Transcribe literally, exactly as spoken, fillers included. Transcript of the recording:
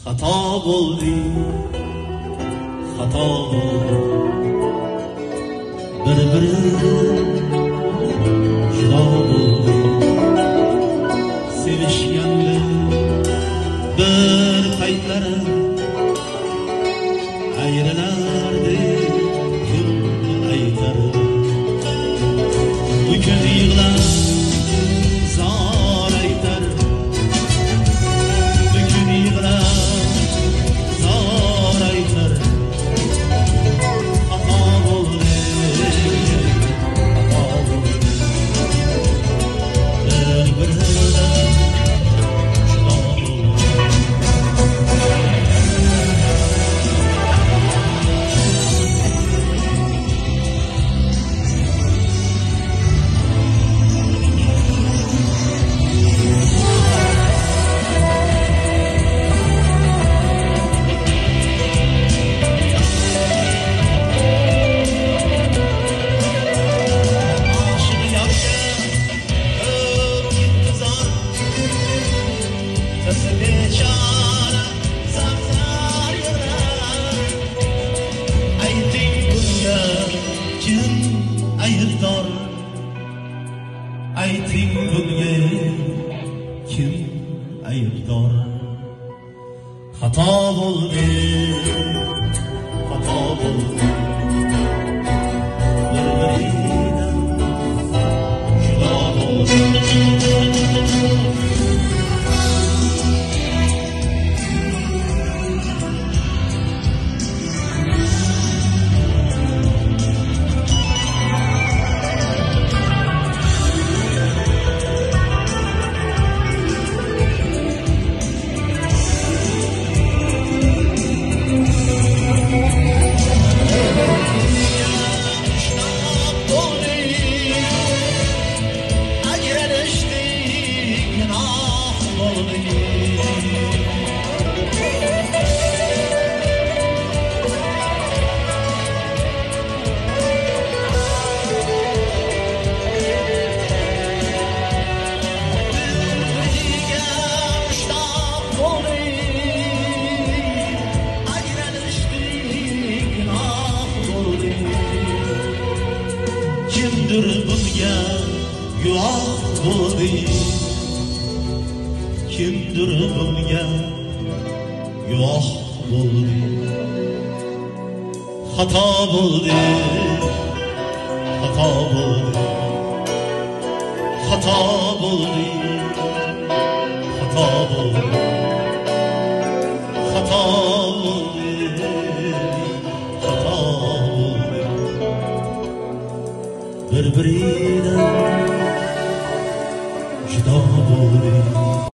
xato bo'ldi, xato bo'ldi. Bir-biridan judo bo'ldi. Sevishganda bir paytlari ayrilardi, kun aytar. Bugun yig'lar zor aytar. Bugun yig'lar zor aytar. Xato bo'ldi, xato bo'ldi. Bir-biridan judo bo'ldi. Ayting bunga kim aybdor? Xato bo'ldi, xato bo'ldi. Bir-biridan judo bo'ldi. Kimdir bunga guvoh bo'ldi? Kimdir bunga guvoh bo'ldi? Xato bo'ldi, xato bo'ldi. Xato bo'ldi, xato bo'ldi. Xato bo'ldi, xato bo'ldi. Bir-biridan